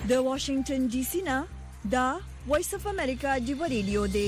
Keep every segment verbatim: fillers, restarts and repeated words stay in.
د واشنگټن ډي سي نه دا وایس اف امریکا دی ریډیو دی.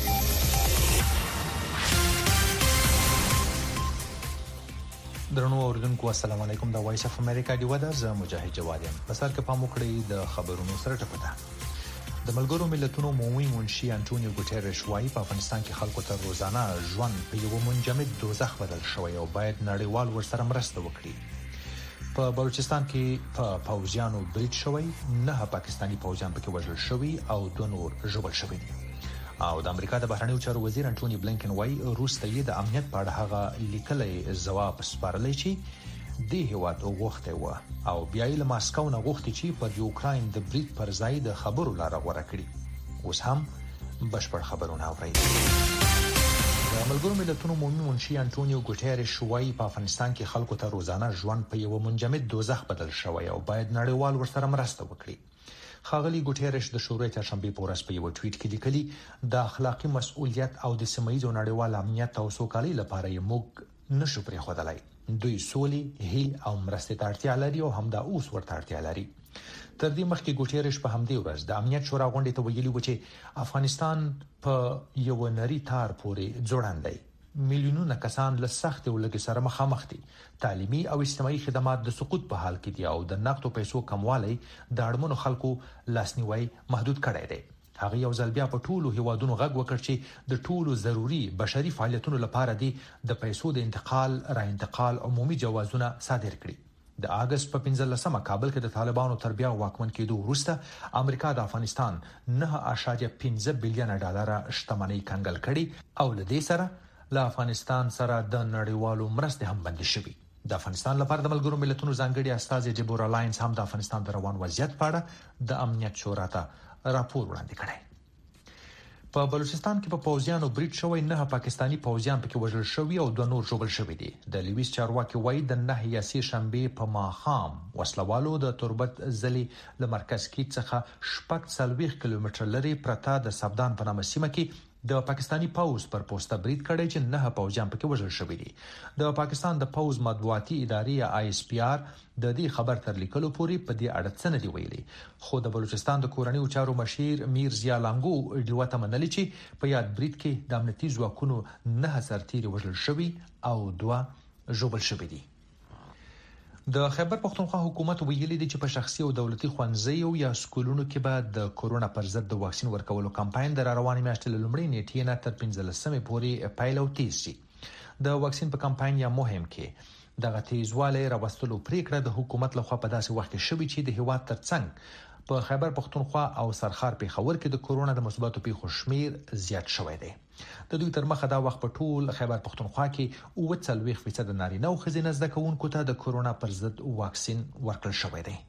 درنو اوریدونکو السلام علیکم. د وایس اف امریکا دی ودا ز مجاهد جواد یم. په سر کې پام وکړئ د خبرونو سره ټکوته. د ملګرو ملتونو عمومي منشي انټونیو ګوتيريش وايي په افغانستان کې خلکو ته روزانه ژوند په یو منجمد دوزخ بدل شوی او باید نړیوال ورسره مرسته وکړي. په بلوچستان کې په پوځیانو بریټ شوی، نه پاکستانی پوځیان پکې وژل شوی او دوه نور ژوبل شوی دي. او د امریکا د بهرنیو چارو وزیر انټونی بلینکن وايي روس ته د امنیت په اړه هغه لیکلي ځواب سپارلی چې د هیواد وغوښته و او بیا یې له ماسکو نه غوښتي چې په یوکرين د بریټ پر ځای د خبرو لار غوړه کړي. اوس هم بشپړ خبرونه اورئ. د ملګرو ملتونو عمومي منشي انټونیو ګوتيريش وايي په افغانستان کې خلکو ته روزانه ژوند په یو منجمد دوزخ بدل شوی او باید نړیوال ورسره مرسته وکړي. خاغلی ګوتيريش د شورای چهارشنبه په ورځ په یو ټویټ کې لیکلي د اخلاقی مسؤلیت او د سیمایي او نړیوال امنیت او سوکالۍ لپاره یې موږ نشو پرې خدای. دوی سولې، هیل او مرستې ته اړتیا لري او همدا اوس ورته اړتیا لري. تر دې مخکې ګوتيريش په همدې ورځ د امنیت شورا غونډې ته ویلي و چې افغانستان په یو نری تار پورې ځوړند دی. میلیونونه کسان له سخت ولګي سره مخامخ دي. تعلیمي او اجتماعي خدمات د سقوط په حال کې دي او د نقدو پیسو کموالی د اړمنو خلکو لاسنیوي محدود کړی دی. هغه یو ځل بیا په ټولو هیوادونو غږ وکړ چې د ټولو ضروري بشري فعالیتونو لپاره دي د پیسو د انتقال را انتقال عمومي جوازونه صادر کړي. د اگست په پنځلسمه کابل کې د طالبانو تر بیا واکمن کېدو وروسته امریکا د افغانستان نه اعشاریه پنځه بلین ډالر شتمنۍ کنګل کړي او له دې سره له افغانستان سره د نړیوالو مرستې هم بند شوي. د افغانستان لپاره د ملګرو ملتونو ځانګړي استازي جبور الاینس هم د افغانستان د روان وضعیت په اړه د امنیت شورا ته راپور وړاندې کړی. په بلوچستان کې په پوځیانو بریټ شوی، نه پاکستانی پوځیان پکې وژل شوی او دوه نور ژوبل شوی دي. د لیویس چارواکي وايي د نه یاسي شنبه په ماخام وسلوالو د تربت ځلي له مرکز کې څخه شپږ څلويخ کیلومتر لري پرته د سبدان په نامه سیمه کې د پاکستانی پوز پر پوسټه بریټ کړی چې نه پوځیان پکې وژل شوی دي. د پاکستان د پوز مطبوعاتي ادارې آی اس پی آر د دې خبر تر لیکلو پورې په دې اړه څه نه دی ویلي، خو د بلوچستان د کورنیو چارو مشیر میر ضیا لانګو ډیوته منلي چې په یاد بریټ کې د امنیتي ځواکونو نه سرتیري وژل شوی او دوه ژوبل شوی دي. د خیبر پختونخوا حکومت ویلي دی چې په شخصي او دولتي ښوونځیو یا سکولونو کې به د کورونا پر ضد د واکسین ورکولو کمپاین د روانې میاشتې له لومړۍ نیټې نه تر پنځلسمې پورې پیل او تیز شي. د واکسین په کمپاین یا مهم کې دغه تیزوالی راوستلو پریکړه د حکومت لخوا په داسې وخت کې شوې چې د هیواد ترڅنګ په خیبر پختونخوا او سرخار پیښور کې د کورونا د مثبتو پیښو شمیر زیات شوی دی. د دوی تر مخه دا وخت په ټول خیبر پختونخوا کې اووه څلويخ فیصد نارینه او ښځینه زده کوونکو ته د کورونا پر ضد واکسین ورکړل شوی دی.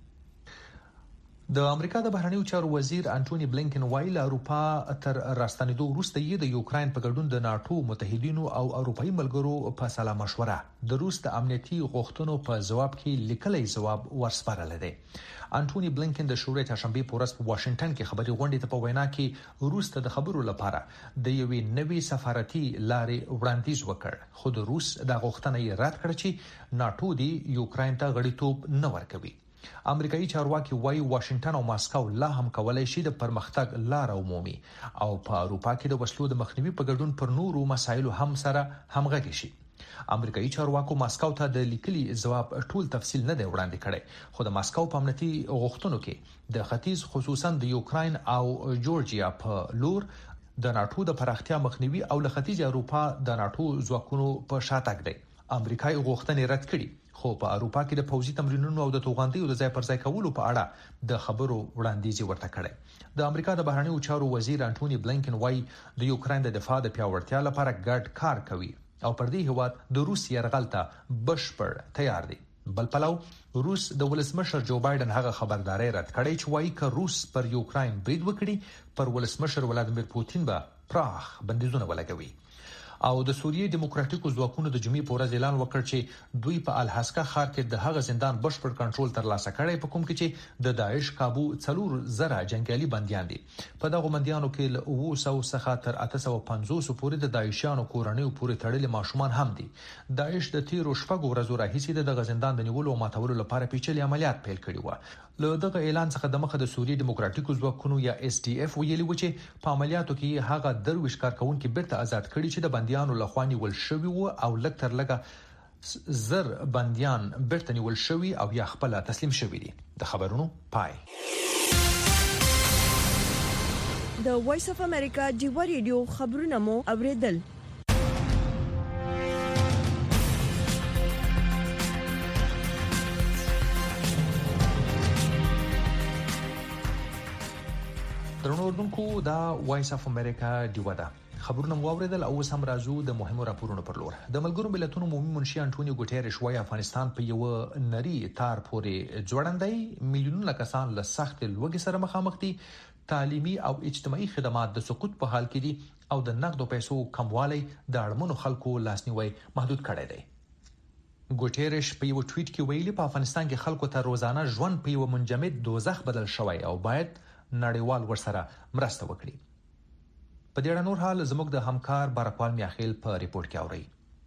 د امریکا د بهرنیو چارو وزیر انټونی بلینکن وايي له اروپا تر راستنېدو وروسته یې د یوکرين په ګډون د ناتو متحدینو او اروپایي ملګرو په سلا مشوره د روس د امنیتي غوښتنو په جواب کې لیکلي ځواب ورسپارل دی. انټونی بلینکن د شورای چهارشنبه په ورځ په واشنگټن کې خبري غونډې ته په وینا کې روس ته د خبرو لپاره د یوې نوې سفارتي لارې وړاندیز وکړ، خو د روس د غوښتنې یې رد کړ چې ناتو دی یوکرين ته غړیتوب نه ورکوي. امریکایي چارواکي وايي واشنگټن او ماسکو لا هم کولای شي د پرمختګ لار عمومي او په اروپا کې د وسلو د مخنیوي په ګډون پر نورو مسایلو هم سره همغږي شي. امریکایي چارواکو ماسکو ته د لیکلي ځواب ټول تفصیل نه دی وړاندې کړی، خو د ماسکو په امنیتي غوښتنو کې د ختیځ خصوصا د یوکرين او جورجیا په لور د ناتو د پراختیا مخنیوي او له ختیځ اروپا د ناتو ځواکونو په شاتګ دی. امریکایي غوښتنې رد کړي، خو په اروپا کې د پوځي تمرینونو او د توغندیو د ځای پر ځای کولو په اړه د خبرو وړاندیز ورته کړي. د امریکا د بهرنیو چارو وزیر انټونی بلینکن وايي د یوکرين د دفاع د پیاوړتیا لپاره ګډ کار کوي او پر دې هیواد د روس یرغل ته بشپړ تیار دی. بل پلو روس د ولسمشر جو بایدن هغه خبرداري رد کړې چې وايي ک روس پر یوکرين برید وکړي پر ولسمشر ولادیمیر پوتین به پراخ بندیزونه ولګوي. او د سوریې دیموکراتیکو ځواکونو د جمعې په ورځ اعلان وکړ چې دوی په الحسکا ښار کې د هغه زندان بشپړ کنټرول ترلاسه کړی په کوم کې چې د داعش کابو څلور زره جنگیالي بنديان دي. په دغه بنديانو کې له اوه سوه څخه تر اته سوه پنځوس پورې د داعشانو کورنیو پورې تړلي ماشومان هم دي. داعش د تیرو شپږو ورځو راهیسې د دغه زندان د نیولو او ماتولو لپاره پیچلي عملیات پیل کړي وو. له دغه اعلان څخه د مخه د سوریې دیموکراتیکو ځواکونو یا اس ډي اف ویلي و چې په عملیاتو کې هغه درویش کارکونکو بیرته آزاد کړي چې د بنديانو لخوا نیول شوی وو او لږ تر لږه زر بنديان بیرته نیول شوی او یا خپل تسلیم شوی دي. د خبرونو پای. د وایس اف امریکا ډیو ریډیو خبرونه مو اوریدل. درنو اوردونکو دا وایس اف امریکا ډیو ده. خبرونه مو اوریدل او سم راځو د مهمو راپورونو پر لور. د ملګرو ملتونو عمومي منشي انټونیو ګوتيريش وايي افغانستان په یو نری تار پورې جوړندای میلیونونه کسان له سخت لوږې سره مخامخ دي، تعلیمي او اجتماعي خدمات د سقوط په حال کې دي او د نقد پیسو کموالی د اړمنو خلکو لاسنیوي محدود کړی دی. ګوتيريش په یو ټویټ کې ویلي په افغانستان کې خلکو ته روزانه ژوند په یو منجمد دوزخ بدل شوی او باید نړیوال ورسره مرسته وکړي. په دې اړه نور حال زموږ د همکار بارکوال میاخیل په ریپورت کې اوري.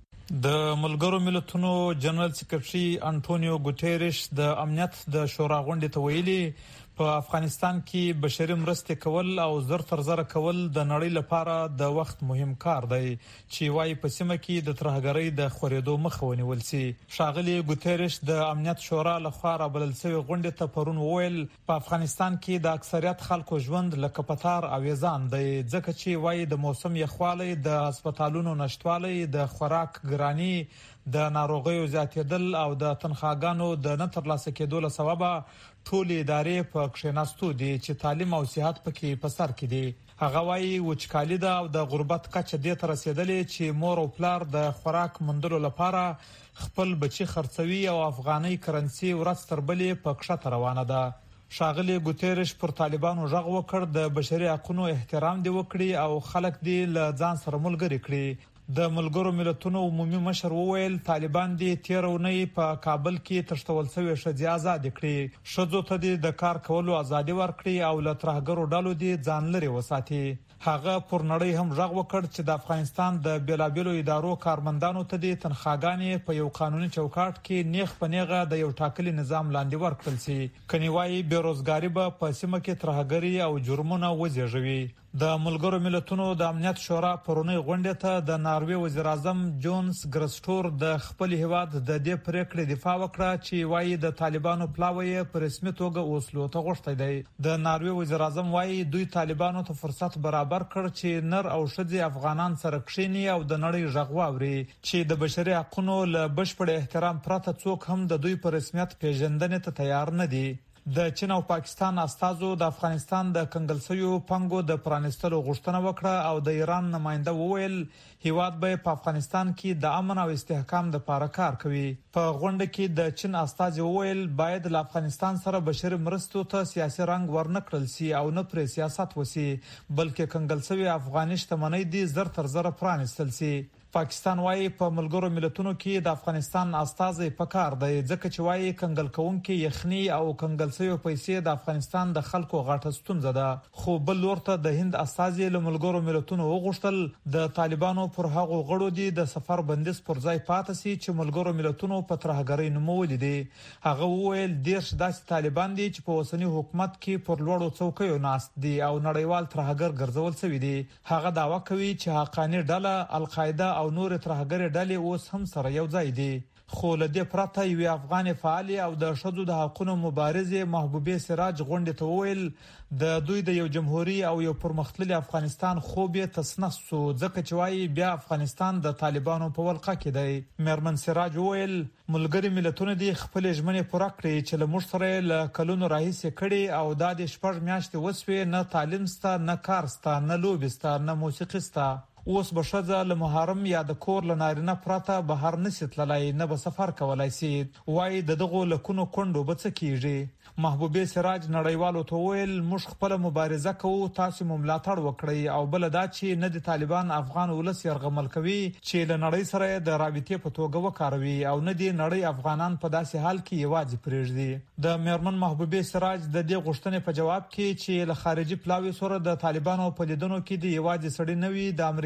د ملګرو ملتونو جنرال سکرټري انټونیو ګوتيريش د امنیت د شورا غونډې ته ویلي په افغانستان کې بشري مرستې کول او زر تر زر کول د نړۍ لپاره د وخت مهم کار دی چې وايي په سیمه کې د ترهګرۍ د خورېدو مخه ونیول شي. ښاغلي ګوتيريش د امنیت شورا لخوا رابلل شوی غونډې ته پرون وویل په افغانستان کې د اکثریت خلکو ژوند لکه پتار او یزان دی ځکه چې وايي د موسم یخوالی، د هسپتالونو نشټوالی، د خوراک ګرانی، د ناروغیو زیاتېدل او د تنخواګانو د نه ترلاسه کېدو له سببه ټول ادارې په کښیناستو دي چې تعلیم او صحت پکې په سر کې دي. هغه وايي وچکالي ده او د غربت کچه دې ته رسیدلې چې مور او پلار د خوراک موندلو لپاره خپل بچي خرڅوي او افغاني کرنسي ورځ تر بلې په کښته روانه ده. ښاغلي ګوتيريش پر طالبانو غږ وکړ د بشري حقوقو احترام دی وکړي او خلک دی له ځان سره ملګری کړي. د ملګرو ملتونو عمومي مشر وویل طالبان دی تیر اونۍ په کابل کې تشتول شوی ښځې آزاد کړي، ښځو ته دی د کار کولو ازادي ورکړي او له ترهګرو ډلو دی ځان لري وساتي. هغه پر نړۍ هم غږ وکړ چې د افغانستان د بیلابیلو ادارو کارمندانو ته دی تنخواګانې په یو قانوني چوکاټ کې نیغ په نیغه د یو ټاکلي نظام لاندې ورکړل شي، کني وايي بیروزګاری به په سیمه کې ترهګري او جرمونه وزېږوي. د ملګرو ملتونو د امنیت شورا پرونی غونډې ته د ناروې وزیر اعظم جونز ګرسټور د خپل هیواد د دې پریکړې دفاع وکړه چې وايي د طالبانو پلاوی په رسمي توګه اوسلو ته غوښتي دی. د ناروې وزیر اعظم وايي دوی طالبانو ته فرصت برابر کړ چې نر او ښځې افغانان سره کښیني او د نړۍ غږ واوري چې د بشري حقوقو له بشپړ احترام پرته څوک هم د دوی په رسمیت پیژندنې ته تیار نه دي. د چین او پاکستان استازو د افغانستان د کنګلسیو پنګو د پرانستلو غوښتنه وکړه او د ایران نماینده وویل هیواد به په افغانستان کې د امن او استحکام لپاره کار کوي. په غونډه کې د چین استاذ وویل باید له افغانستان سره بشري مرستو ته سیاسي رنګ ورنکړل شي او نه پر سیاست وسی بلکې کنګلسیو افغاني شتمنۍ دي زر تر زر پرانستل شي. پاکستان وايي په ملګرو ملتونو کې د افغانستان استازي پکار دی ځکه چې وايي کنګل کوونکې یخني او کنګل سوي پیسې د افغانستان د خلکو غاټه ستونزه ده. خو بل ورته د هند استازي له ملګرو ملتونو وغوښتل د طالبانو پر هغو غړو دي د سفر بندیز پر ځای پاتې سي چې ملګرو ملتونو په ترهګرۍ نومولې دي. هغه وویل دیرش داسې طالبان دي چې په اوسنی حکومت کې پر لوړو څوکیو ناست دي او نړیوال ترهګر ګرځول شوی دي. هغه داوا کوي چې حقانی ډله القاعده او نور ترهګر ډلې اوس هم سره یو ځای دي. خو له دې پرته یو افغان فعال او د شذو د حقوقو مبارزه محبوبه سراج غونډه ته ویل د دوی د یو جمهوریت او یو پرمختللي افغانستان خوب یې تسنس سو ځکه چې وايي بیا افغانستان د طالبانو په ولقه کې دی. مېرمن سراج ویل ملګری ملتونه دي خپل ژمنې پوره کړې چې له موږ سره له کلونو راهیسې کړي او د دې شپږ میاشتې وسوي نه تعلیم ستا نه کار ستا نه لوبي ستا نه موسیقي ستا. اوس به ښځه له محرم یا د کور له نارینه پرته بهر نشي تللی نه به سفر کولای شي. وایي د دغو لکونو کونډو به څه کیږي. محبوبه سراج نړیوالو ته ویل موږ خپل مبارزه کوو تاسو مو ملاتړ وکړئ او بل دا چې نه د طالبان افغان ولس يرغمل کوي چې له نړۍ سره د رابطې په توګه وکاروي او نه دی نړۍ افغانان په داسې حال کې یوازې پرېږدي. د مېرمن محبوبه سراج د دې غوښتنې په جواب کې چې له خارجي پلاوي سره د طالبانو په لیدونو کې دی یوازې سړی نوي د امریکا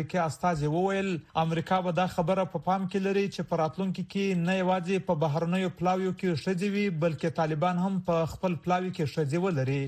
امریکا استازي وویل امریکا به دا خبره په پام کې لري چې په راتلونکي کې نه یوازې په بهرنیو پلاویو کې ښځې وي بلکې طالبان هم په خپل پلاوي کې ښځې ولري.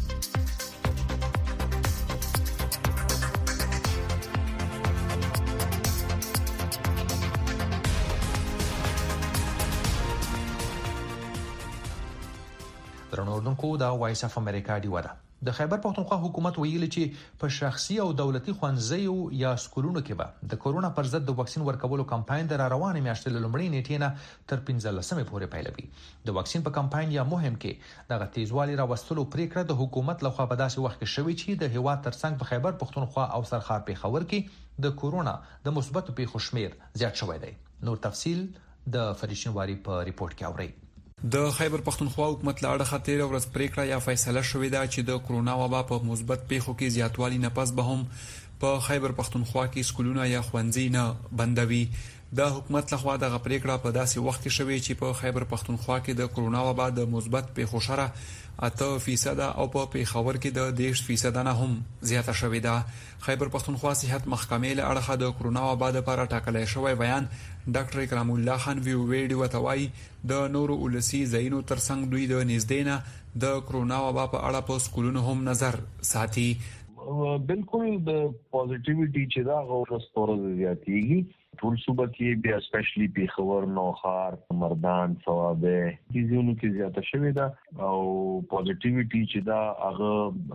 درنو اوردونکو دا وایس اف امریکا دی ودا د خیبر پښتونخوا حکومت ویلي چې په شخصي او دولتي ښوونځیو یا سکولونو کې به د کورونا پر ضد د واکسین ورکولو کمپاین د روانې میاشتې لومړۍ نیټې نه تر پنځلسمې پورې پیلوي. د واکسین په کمپاین یا مهم کې د تیزوالي راوستلو پریکړه د حکومت لخوا په داسې وخت کې شوې چې د هیواد ترڅنګ په خیبر پښتونخوا او سرخار پیښور کې د کورونا د مثبت پیښو شمیر زیات شوی دی. نور تفصیل د فریشن واری په ریپورت کې اورئ. د خیبر پښتونخوا حکومت لاړه خاطر ورځ پریکړه یا فیصله شوې ده چې د کورونا وبا په مثبت پیښو کې زیاتوالی نه پس به هم په خیبر پښتونخوا کې سکولونه یا ښوونځي نه بندوي. د حکومت لخوا د پریکړه په داسې وخت کې شوې چې په خیبر پښتونخوا کې د کورونا وبا د مثبت پیښو شره اته فیصد او په پیښور کې د دیش فیصد نه هم زیاته شوې ده. خیبر پښتونخوا صحت محکمې له اړخه د کورونا وبا لپاره ټاکلې شوی بیان ډاکټر اکرام الله خان وی ویډیو وتوای د نورو ولسی زینو ترڅنګ دوی د نږدې د کورونا وبا په اړه په سکولونو هم نظر ساتي. بالکل د پوزټیویټي چې دا غوښتل زیاتېږي ټول صوبه کې بیا اسپیشلی پیښور نوخار مردان ثوابه دېزونو کې زیاته شوې ده او پوزټیویټي چې دا هغه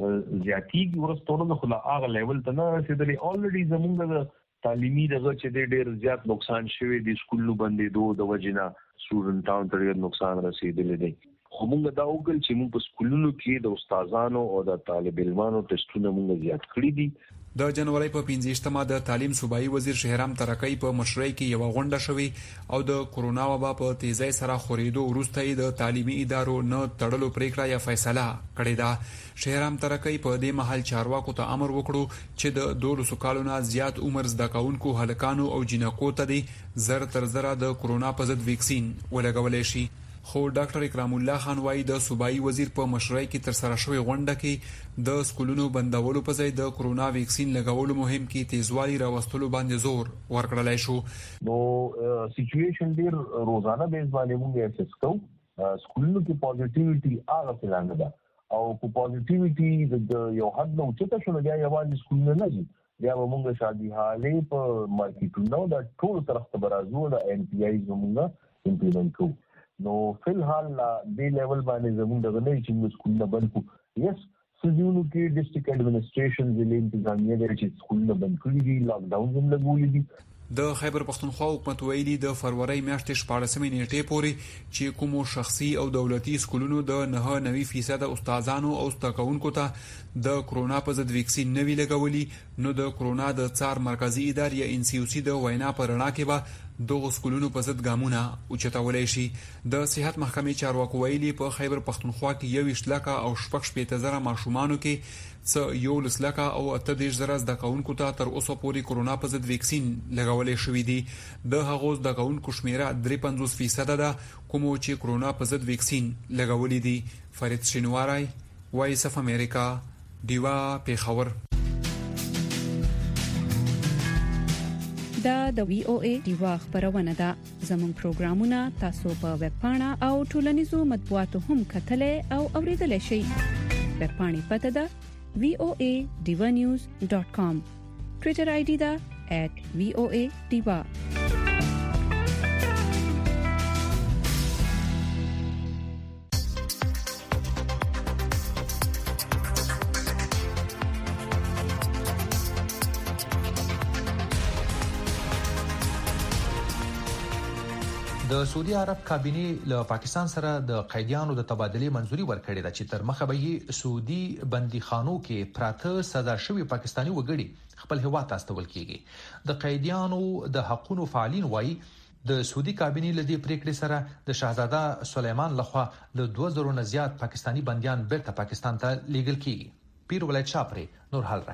زیاتېږي ورستورو خو لا هغه لیول ته نه رسیدلی. اولریډي زمونږ د تعلیمي دغه چې ډېر زیات نقصان شوی دی سکولونو بندېدو د وجنه سټوډنټانو ته ډېر نقصان رسیدلی دی. خو موږ دا وکړل چې موږ په سکولونو کې د استادانو او د طالب علمانو ټیسټونه موږ زیات کړی دي. د جنوري په پنځه د تعلیم صوبایي وزیر شهرام ترکی په مشرۍ کې یو غونډه شوې او د کورونا وبا په تیزی سره خورېدو وروسته د تعلیمي ادارو نه تړلو پریکړه یا فیصله کړې ده. شهرام ترکی په دې محل چارواکو ته امر وکړو چې د دولسو کالونو زیات عمر زده کوونکو هلکانو او جنکو ته د زر تر زره د کورونا په ضد ویکسین ولګولې شي. خو ډاکټر اکرام الله خان وايي د صوبایي وزیر په مشرۍ کې تر سره شوې غونډه کې د سکولونو بندولو په ځای د کورونا ویکسین لګولو مهم کې تیزوالي راوستلو باندې زور ورکړلای شو. نو سچويشن ډیر روزانه بیس باندې موږ اساس کوو. سکولونو کې پوزټیویټي هغه څنګه ده او په پوزټیویټي د یو حد نو چې تاسو نه یوازې سکولونه نه دي بیا موږ شادي حالې په مارکیټونو د ټول طرف ته برازو د ان پی آی زموږه امپلیمنٹ کوو. نو فل حال دی لیول باندې زموږ دغه نه چې موږ سکولونه بند کو. یس سجونو کې ډیسټریکټ اډمنسټریشن ضلع انتظامیه د چې سکولونه بند کړی دي لاک ډاون هم لګولې دي. د خیبر پښتونخوا حکومت ویلي د فروری میاشتې شپاړسمې نیټې پورې چې کومو شخصي او دولتي سکولونو د نه نوي فیصد استادانو او استادانو ته د کورونا په ضد ویکسین نوي لګولي نو د کورونا د څار مرکزی ادارې یا ان سی او سی د وینا پر رڼا کې به دغه سکولونو په ضد ګامونه اوچتولای شي. د صحت محکمې چارواکو ویلي په خیبر پښتونخوا کې یو اشتلاکه او شپږ شپېته زره ماشومانو کې څه یو لسلکه او اته دیش زره زده کوونکو ته تر اوسه پورې کورونا په ضد ویکسین لګولې شوې دي. د هغو زده کوونکو شمیره درې پنځوس فیصد ده کوم چې کورونا په ضد ویکسین لګولې دي. فرید شینواری وایس اف امریکا دیوا پیښور. دا د وی او ای دیوا خبرونه ده. زموږ پروګرامونه تاسو په ویب پاڼه او ټولنیزو مطبوعاتو هم کتلې او اوریدلای شئ. ویب پاڼې پته ده وی او ای diva news dot com. ټوئیټر آی ډي ده at v o a diva. د سعودي عرب کابینه له پاکستان سره د قیدیانو د تبادلې منځوري ورکړې ده چې تر مخه به یې سعودي بندیخانو کې پراته سزا شوی پاکستانی وګړي خپل هیواد ته استول کیږي. د قیدیانو د حقوقو فعالین وایي د سعودي کابینه له دې پریکړې سره د شاهزاده سلیمان لخوا له دوه زره نه زیات پاکستانی بنديان بیرته پاکستان ته لیږل کیږي. پیر ولایت شاپري نور حال راکوي.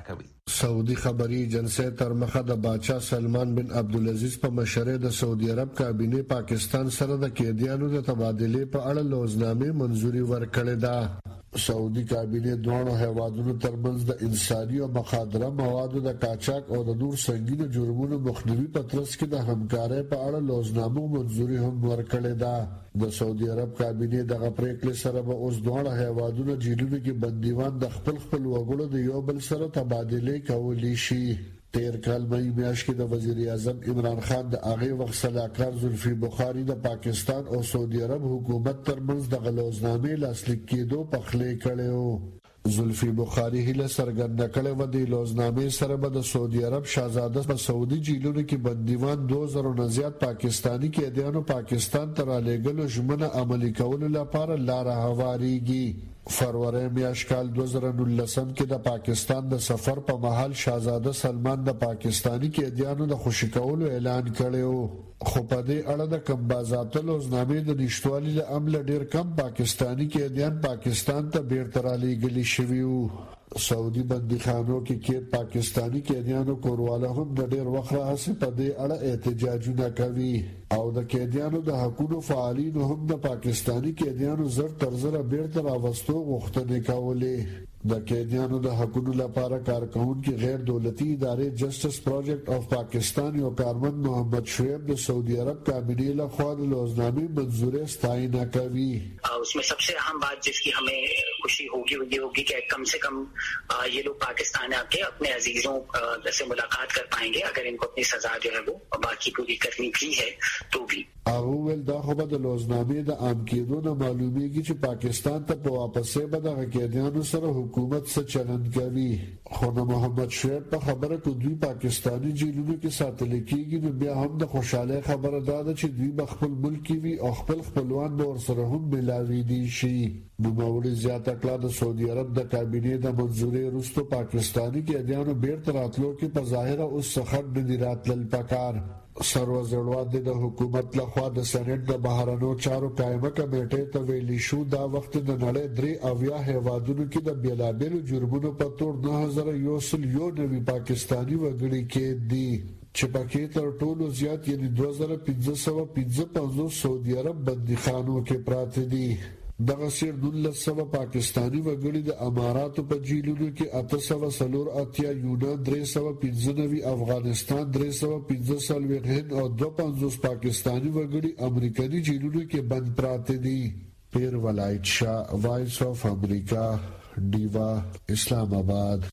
سعودي خبري جلسه تر مخه د بادشاہ سلمان بن عبدالعزيز په مشرۍ د سعودي عرب کابینه پاکستان سره د قیدیانو د تبادله په اړه لوزنامه منځوري ورکړې ده. سعودي کابینه دوه هیوادونو ترمنځ د انساني او مخدره موادو د قاچاق او د نور سنگینو جرمونو مخنیوي په ترڅ کې د همکارۍ په اړه لوزنامه منځوري هم ورکړې ده. د سعودي عرب کابینه دغه پریکړې سره به اوس دوه هیوادونو جیلونو کې بندیوان د خپل خپل وګړو د یو بل سره تبادله کولی شي. تیر کال مې میاشت کې د وزیر اعظم عمران خان د هغه وخت سلاکار زلفی بخاری د پاکستان او سعودي عرب حکومت ترمنځ د غلوزنامې لاسلیک کېدو په خلې کړو. زلفی بخاری هله سرګند کړي و د لوزنامې سره به د سعودي عرب شاهزاده په سعودي جیلونو کې بندیوان دو زره نه زیات پاکستانی قیدیانو پاکستان ته را لېږلو ژمنه عملي کولو لپاره لار هواریږي. فروری میاشت کال دو زره نولسم کې د پاکستان د سفر په مهال شاهزاده سلمان د پاکستانی قیدیانو د خوشی کولو اعلان کړی، خو په دې اړه د کم بازاتو لوزنامې د نشټوالي له امله ډیر کم پاکستانی قیدیان پاکستان ته بیرته را لېږلي شوي وو. سعودي بندیخانو کې کې پاکستانی قیدیانو کورواله هم د ډیر وخت راهیسې په دې اړه احتجاجونه کوي او د قیدیانو د حقوقو فعالینو هم د پاکستانی قیدیانو زر تر زره بیرته راوستو غوښتنې کولې. د قیدیانو د حقوقو لپاره کارکونکي غیر دولتي ادارې جسټس پروجیکټ اف پاکستان یو کارمند محمد شعیب د سعودی عرب کابینه له خوا د لوزنامې منظوري ستاینه کوي. उसमें सबसे अहम बात जिसकी हमें खुशी होगी वो ये होगी कि कम से कम ये लोग पाकिस्तान आके अपने अजीजों से मुलाकात कर पाएंगे अगर इनको अपनी सजा जो है वो बाकी पूरी करनी भी है तो भी. هغه ول دا خو به د لوزنامې د عام کېدو نه معلومیږي چې پاکستان ته په واپسې به د قیدیانو سره حکومت څه چلند کوي. خو نو محمد شعیب په خبره کې دوی پاکستانی جیلونو کې ساتل کېږي نو بیا هم د خوشاله خبره ده چې دوی به خپل ملک وي او خپل خپلوان به ورسره هم ملاوي دي شي. نو موري زیاته کړه د سعودي عرب د کابینې د منځوري وروسته پاکستانی قیدیانو بیرته راتلو کې په ظاهره اوس څخه د راتلل پکار. سروزړواد د حکومت لخوا د سېنات د بهرنیو چارو قائمه کمیټې ته ویلي شو دا وخت د نړۍ درې اویا هیوادونو کې د بیلابیلو جرمونو په تور نه هزار یو سل یو نوي پاکستانی وګړي کې دي چې پکې تر ټولو زیات یعنی دوه زره پنځه سوه پنځه پنځوس سعودي عرب بندیخانو کې پراته دي. دغه سیر دولس سوه پاکستانی وګړي د اماراتو په جیلونو کې اته سوه څلور اتیا، یونان درې سوه پنځه نوي، افغانستان درې سوه پنځه څلوېښت، هند او دوه پنځوس پاکستانی وګړي امریکایي جیلونو کې بند پراته دي. پیر ولایت شاه، وایس اف امریکا، ډیوا، اسلام آباد.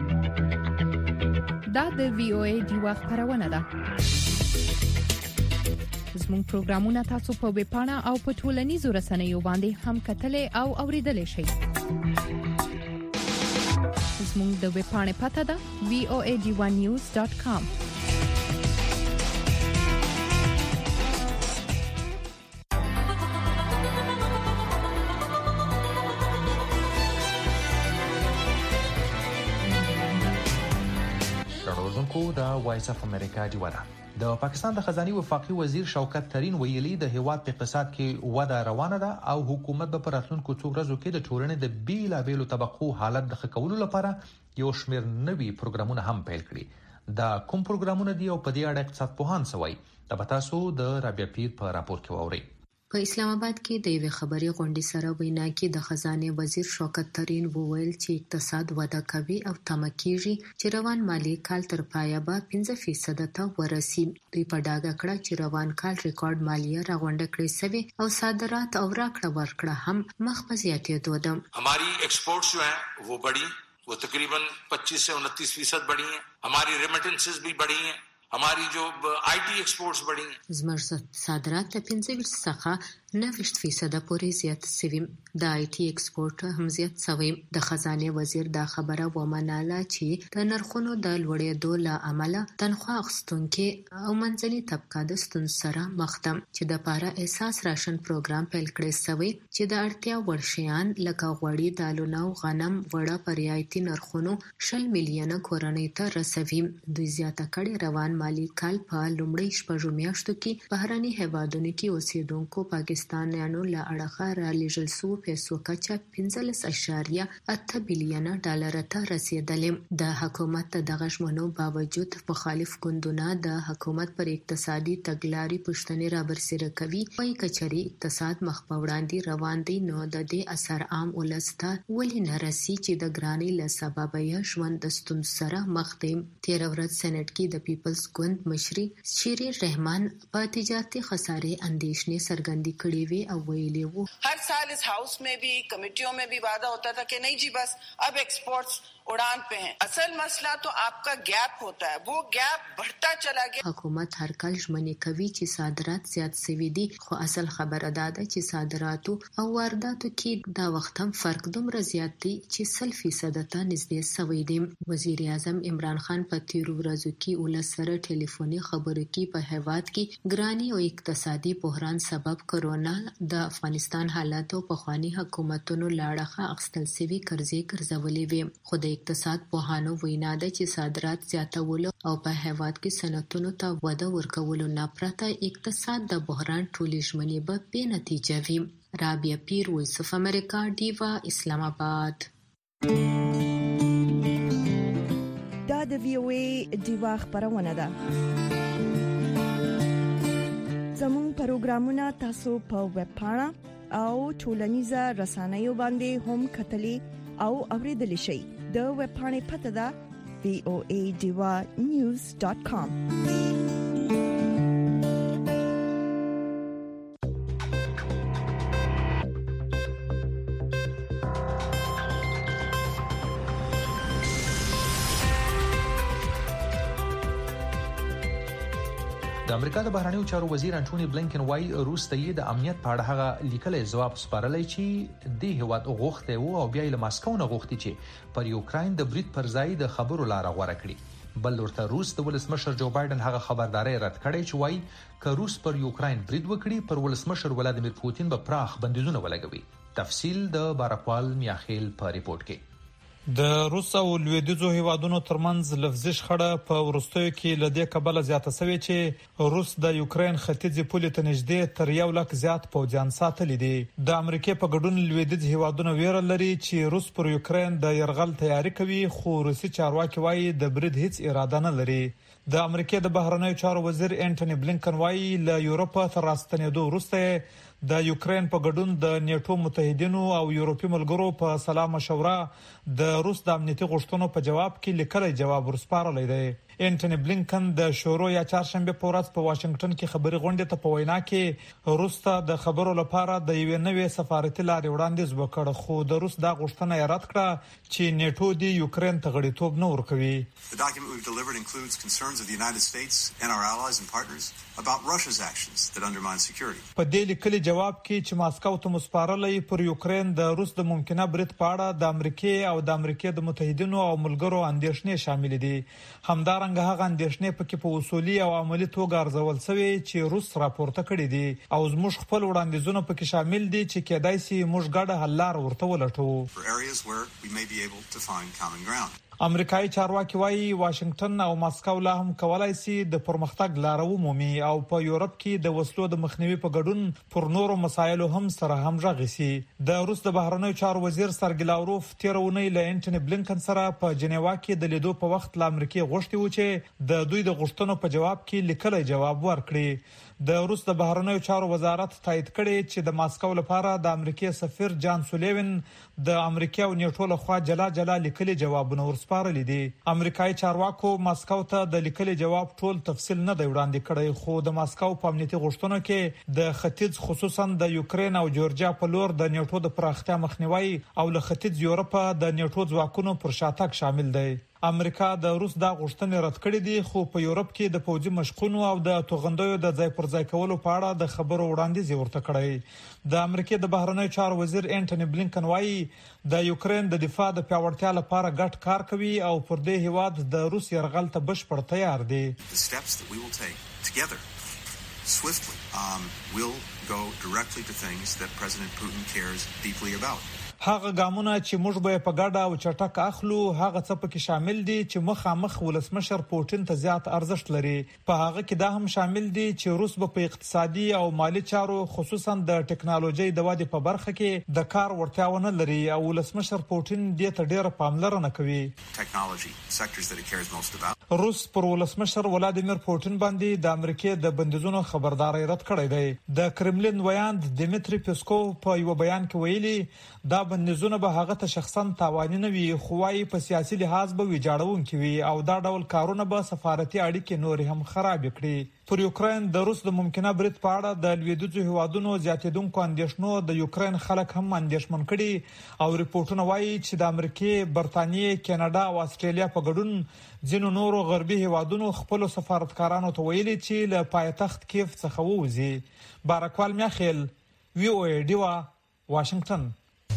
دا د وی او ای ډیوا خبرونه ده. زموږ پروګرامونه تاسو په ویب پاڼه او په ټولنیزو رسنیو باندې هم کتلای او اوریدلای شئ. زموږ د ویب پاڼې پته ده وی او ای ډی ون نیوز ډاٹ کام. شنوونکو دا وایس اف امریکا دی ودا. د پاکستان د خزاني وفاقي وزیر شوکت ترين ویلي د هیواد په اقتصاد کې وده روانه ده او حکومت به پر راتلونکو څو ورځو کې د ټولنې د بیلابېلو طبقو حالت د ښه کولو لپاره یو شمېر نوي پروګرامونه هم پیل کړي. دا کوم پروګرامونه دي او په دې اړه اقتصاد پوهان څه وایي؟ دا به تاسو د رابعه پیر په راپور کې واورئ. په اسلام آباد کې د یوې خبري غونډې سره وینا کې د خزانه وزیر شوکت ترين وویل چې اقتصاد وده کوي او تمه کیږي چې روان مالی کال تر پایه به پنځه فیصد ته ورسي. دوی په ډاګه کړه چې روان کال ریکارډ مالیه راغونډه کړې سوي او صادرات او راکړه ورکړه هم مخ په زیاتېدو ده. हमारी एक्सपोर्ट्स जो हैं वो बढ़ी, वो तकरीबन पच्चीस से उनतीस फीसद बढ़ी हैं. हमारी रेमिटेंसेस भी बढ़ी हैं. हमारी जो आईटी एक्सपोर्ट्स बढ़ी हैं. زموږ صادرات ته پنځه ویشت څخه نهه فیصد پورې زیات شوي. د آیټي ایکسپورت هم زیات شوی. د خزانه وزیر دا خبره ومنله چې د نرخونو د لوړېدو له امله تنخوا اخیستونکو او منځني طبقه د ستونزو سره مخ ده چې د پاره اساس راشن پروګرام پیل کړی شوی چې د اړتیا وړ شیان لکه غوړي، دالونه او غنم وړه په رعایتي نرخونو شل میلیونه کورنۍ ته رسوي. دوی زیاته کړي روان مالی کال په لومړۍ شپږو میاشتو کې بهرني هیوادونو کې اوسېدونکو پاکستانیانو له اړخه را لېږل شوو پیسو کچه پنځلس اعشاریه اته بلیونه ډالر ته رسیدلې. د حکومت دغه ژمنو باوجود مخالف ګوندونه د حکومت پر اقتصادي تګلارې پوښتنې رابرسېره کوي. وايي کچري اقتصاد مخ په وړاندې روان دی نو د دې اثر عام ولس ته ولې نه رسي چې د ګرانۍ له سببه یې ژوند د ستونزو سره مخ دی. تېره ورځ سېنات کې د پیپلز ګوند مشري شیرین رحمان په تجارتي خسارې اندېښنې څرګندې کړې وې او ویلي وو हर साल इस हाउस में भी कमेटियों में भी वादा होता था कि नहीं जी बस अब एक्सपोर्ट्स उड़ान पे हैं. असल मसला तो आपका गैप होता है, वो गैप बढ़ता चला गया. حکومت هر کال ژمنې کوي چې صادرات زیات شوي دي خو اصل خبره دا ده چې صادراتو او وارداتو کې دا وخت هم فرق دومره زیات دی چې سل فیصد ته نږدې شوی دی. وزیر اعظم عمران خان په تیرو ورځو کې ولس سره ټلیفوني خبرو کې په هیواد کې ګراني او اقتصادي بحران سبب کرونا د افغانستان حالات او پخوانی حکومتونو لاړه اخستل سوي قرضې ګرځولې وي. خو د اقتصاد پوهانو وینا ده چې صادرات زیاتولو او په هیواد کې صنعتونو ته وده ورکولو نه پرته اقتصاد د بحران ټولې ژمنې به بې نتیجه وي. رابعه پیر، وایس اف امریکا، ډیوا، اسلام آباد. دا د وی او ای ډیوا خبرونه ده. زموږ پروګرامونه تاسو په ویب پاڼه او ټولنیزه رسنیو باندې هم کتلی او اوریدلی شئ. د ویب پاڼې پته ده وی او ای ډیوا نیوز ډاٹ کام. د امریکا د بهرنیو چارو وزیر انټونی بلینکن وايي روس ته یې د امنیت په اړه هغه لیکلي ځواب سپارلی چې د هیواد غوښته وو او بیا یې له ماسکو نه غوښتي چې پر یوکرين د برید پر ځای د خبرو لار غوړه کړي. بل ورته روس د ولسمشر جو بایدن هغه خبرداري رد کړي چې وايي ک روس پر یوکرين برید وکړي پر ولسمشر ولادیمیر پوتین به پراخ بندیزونه ولګوي. تفصیل د بارکوال میاخیل په ریپورت کې. د روس او لویدیځو هیوادونو ترمنځ لفظي شخړه په ورستیو کې لدې کبله زیاته شوې چې روس د یوکرين ختیځې پولې ته نږدې تر یو لک زیات پوځیان ساتلي دي. د امریکا په ګډون لویدیځ هیوادونو ویره لري چې روس پر یوکرين د يرغل تیاری کوي خو روسي چارواکي وايي د برید هیڅ اراده نه لري. د امریکا د بهرنیو چارو وزیر انټونی بلینکن وايي له یورپ تر راستنېدو وروسته د یوکرين په ګډون د نیټو متحدینو او یورپي ملګرو په سلا مشوره د روس د امنیتي غوښتنو په جواب کې لیکلي جواب ورسپارلی دی. انټونی بلینکن د شورو یا چهارشنبه په ورځ په واشنگټن کې خبري غونډه ته په وینا کې روس ته د خبرو لپاره د یوې نوې سفارتي لارې وړاندیز وکړ خو د روس دا غوښتنه یې رد کړه چې نیټو د یوکرين ته غړیتوب نه ورکوي. The document we've delivered includes concerns of the United States and our allies and partners about Russia's actions that undermine security. په دې لیکلي جواب کې چې ماسکو ته مسپارلې پر یوکرين د روس د ممکنه برید په اړه د امریکا او د امریکا د متحدینو او ملګرو اندېښنې شامل دي. همدارنګه هغه اندېښنې پکې په اصولي او عملی توګه ارزول شوی چې روس راپورته کړی دي او زموږ خپل وړاندیزونه پکې شامل دي چې کېدای شي موږ ګډه حل لار ورته ولټوو. For areas where we may be able to find common ground. امریکایي چارواکي وايي واشنگټن او ماسکو لا هم کولای شي د پرمختګ لار ومومي او په یورپ کې د وسلو د مخنیوي په ګډون پر نورو مسایلو هم سره همغږي شي. د روس د بهرنیو چارو وزیر سرګی لاوروف تیرونی له انټونی بلینکن سره په جنیوا کې د لیدو په وخت له امریکای غوښتي و چې د دوی د غوښتنو په جواب کې لیکلي جواب ورکړي. د روس د بهرنیو چارو وزارت تایید کړي چې د ماسکو لپاره د امریکای سفیر جان سولیوین د امریکا او نیټو لخوا جلا جلا لیکلي جوابونه ورسپارلي دي. امریکایي چارواکو ماسکو ته د لیکلي جواب ټول تفصیل نه دی وړاندې کړی خو د ماسکو په امنیتي غوښتنو کې د ختیځ خصوصا د یوکرين او جورجیا په لور د نیټو د پراختیا مخنیوي او له ختیځ یورپ د نیټو ځواکونو پر شاتګ شامل دی. امریکا د روس د غوښتنې رد کړې دي خو په یورپ کې د پوځي مشقونو او د توغندیو د ځای پر ځای کولو په اړه د خبرو وړاندیز ورته کړی. د امریکا د بهرنیو چارو وزیر انټونی بلینکن وايي د یوکرين د دفاع د پیاوړتیا لپاره ګډ کار کوي او پر دې هیواد د روس يرغل ته بشپړ تیار دي. The steps that we will take together swiftly um, will go directly to things that President Putin cares deeply about. هغه ګامونه چې موږ به په ګډه او چټک اخلو هغه څه پکې شامل دي چې مخامخ ولسمشر پوتین ته زیات ارزښت لري. په هغه کې دا هم شامل دي چې روس به په اقتصادي او مالی چارو خصوصا د ټکنالوژي د ودې په برخه کې د کار وړتیا ونه لري او ولسمشر پوتین دې ته ډېر پاملرنه کوي. روس پر ولسمشر ولادیمیر پوتین باندې د امریکای د بندیزونو خبرداري رد کړی دی. د کرملین ویاند دمیتری پیسکوف په یو بیان کې ویلي دا بندیزونه به هغه ته شخصا تاواني نه وي خو وايي په سیاسي لحاظ به ویجاړونکي وي او دا ډول کارونه به سفارتي اړیکې نور هم خراب کړي. پر یوکرين د روس د ممکنه برید په اړه د لویدیځو هیوادونو زیاتېدونکو اندېښنو د یوکرين خلک هم اندېښمن کړي او ریپورتونه وايي چې د امریکای، برتانیې، کاناډا او استرالیا په ګډون ځینو نورو غربي هیوادونو خپل سفارتکارانو ته ویلي چې له پایتخت کیف څخه ووځي. بارکوال میاخیل، وی او ای ډیوا، واشنگټن.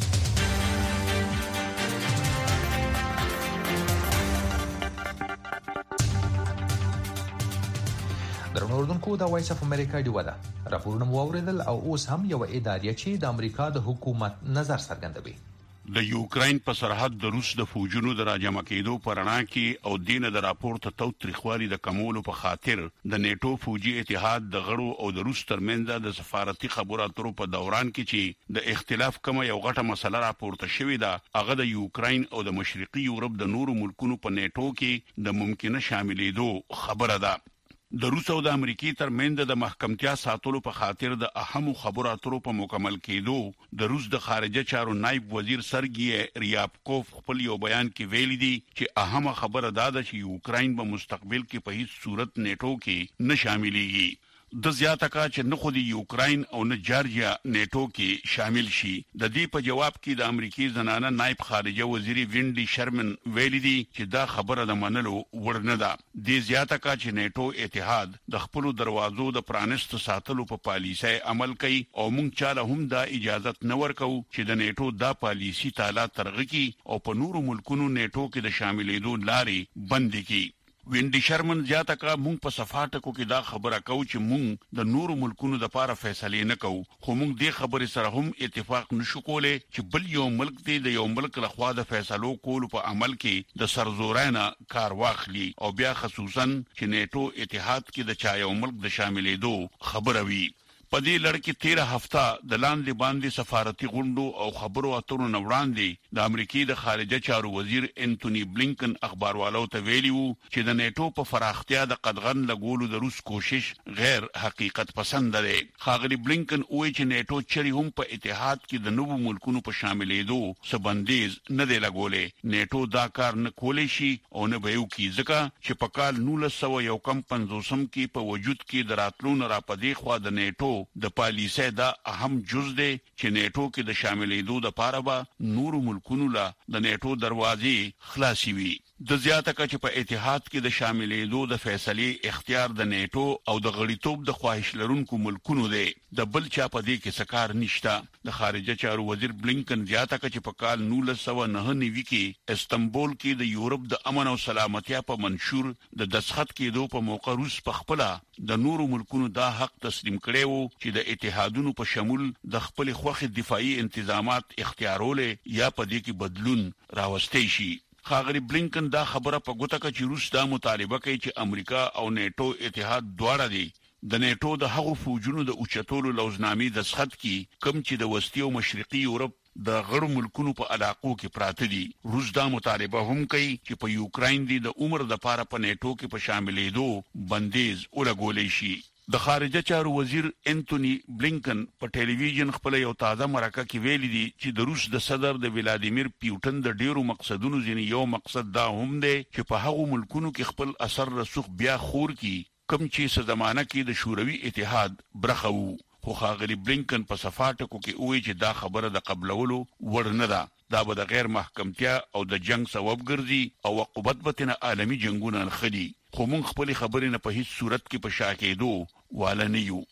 درنو اردوونکو د وایس اف امریکا ډیوا ده راپورونه مو اوریدل او اوس هم یو ادارې چې د امریکا د حکومت نظر څرګندوي. د یوکرين په سرحد د روس د فوجونو د راجمع کېدو پرانا کې او دینه د راپورته تو تاریخوالي د کمولو په خاطر د نیټو فوجي اتحاد د غړو او د روس ترمنځ د سفارتي خبرو اترو په دوران کې چې د اختلاف کومه یو غټه مسله راپورته شوې ده هغه د یوکرين او د مشرقي یورپ د نورو ملکونو په نیټو کې د ممکنه شاملېدو خبره ده. د روس او د امریکای ترمنځ د محکمتیا ساتلو په خاطر د اهمو خبرو اترو په مکمل کېدو د روس د خارجه چارو نائب وزیر سرګي ریابکوف خپل یو بیان کې ویلي دي چې اهمه خبره دا ده چې یوکرين په مستقبل کې په هیڅ صورت نیټو کې نه شاملېږي. د زیاته کا چې نه خو د یوکرين او نه جارجیا نیټو کې شامل شي. د دې په جواب کې د امریکای زنانه نائب خارجه وزیر وینډي شرمن ویلي دي چې دا خبره د منلو وړ نه ده. د زیاته کا چې نیټو اتحاد د خپل دروازو د پرانست ساتلو په پالیسۍ عمل کوي او مونږ چاله هم دا اجازه نه ورکو چې د نیټو دا پالیسی تعالی ترغکی او په نورو ملکونو نیټو کې د شاملېدو لارې بند کړي. وینډي شرمن زیاته کا مونږ په صفاټکو کې دا خبره کوو چې مونږ د نورو ملکونو د لپاره فیصله نه کوو خو مونږ دې خبرې سره هم اتفاق نشو کولای چې بل یو ملک دې د یو ملک لخوا د فیصلو کولو په عمل کې د سرزورانه کار واخلي او بیا خصوصا چې نیټو اتحاد کې د چا یو ملک د شاملېدو خبره وي. په دې لړ کې تیرہ هفته د لاندې باندې سفارتي غونډو او خبرو اترو نه وړاندې د امریکای د خارجه چارو وزیر انټونی بلینکن اخباروالو ته ویلي وو چې د نیټو په فراختیا د قدغن لګولو د روس کوشش غیر حقیقت پسند دی. خاغلی بلینکن وایي چې نیټو چری هم په اتحاد کې د نوو ملکونو په شاملېدو سبندیز نه دی لګولې. نیټو دا کار نه کولی شي او نه به یو کی ځکه چې په کال نولس سوه یو کم پنځوسم کې په وجود کې د راتلون را پدې خوا د نیټو د پالیسۍ دا اهم جز دی چې نیټو کې د شاملېدو د پاره به نورو ملکونو لا د نیټو دروازې خلاصي وي. د زیاته کا چې په اتحاد کې د شاملېدو د فیصلې اختیار د نیټو او د غړیتوب د خواهش لرونکو ملکونو دی. د بل چا په دې کې سکار نشته. د خارجه چارو وزیر بلینکن زیاته کا چې په کال نولس سوه نهه نوي کې استنبول کې د یورپ د امن او سلامتیا په منشور د دسخط کېدو په موقع روس په خپل د نورو ملکونو دا حق تسلیم کړي وو چې د اتحادونو په شمول د خپل خوخي دفاعي انتظامات اختیارول یا په دې کې بدلون راوستي شي. خاغلی بلینکن دا خبره په ګوته کې چې روس دا مطالبه کوي چې امریکا او نیټو اتحاد دواړه دي د نیټو د هغو فوجونو د اوچتولو لوزنامې د سخت کی کم چې د وسطي او مشرقي یورپ د غړو ملکونو په علاقو کې پراته دي. روس دا مطالبه هم کوي چې په یوکرين دی د عمر د پاره په نیټو کې په شاملېدو بندیز ولګولې شي. د خارجه چارو وزیر انټونی بلینکن په ټلویزیون خپل یو تازه مرکه کې ویلي دي چې د روس د صدر د ولادیمیر پوتین د ډیرو مقصدونو ځینې یو مقصد دا هم دی چې په هغو ملکونو کې خپل اثر رسوخ بیا خور کی کم چې څه زمانہ کې د شوروي اتحاد برخه وو. خو خاغلی بلینکن په صفاټکو کې وایي چې دا خبره د قبلولو وړ نه ده. دا به د غیر محکمتیا او د جنگ سبب ګرځي او عقوبت به تنه عالمي جنگونه نخلي. خو مونږ خپل خبرې نه په هیڅ صورت کې په شا کېدو واله نه یو.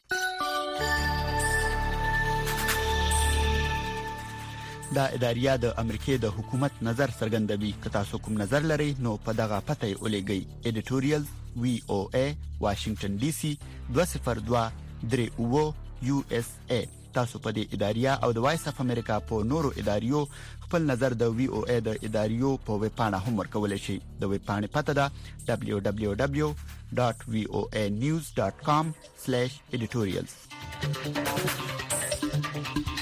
دا اداریا د امریکای د حکومت نظر څرګندوي. که تاسو کوم نظر لرئ نو په دغه پته ولېږئ. ایډیټوریال وی او ای واشنگټن ډي سي دوه صفر دوه درې اوه یو اس ای. تاسو په دې اداریه او د وایس اف امریکا په نورو اداریو خپل نظر د وی او ای د اداریو په ویب پاڼه هم ورکولای شئ. د ویب پاڼې پته ده دبليو دبليو دبليو ډاټ وی او ای نیوز ډاټ کام سلیش ایډیټوریالز.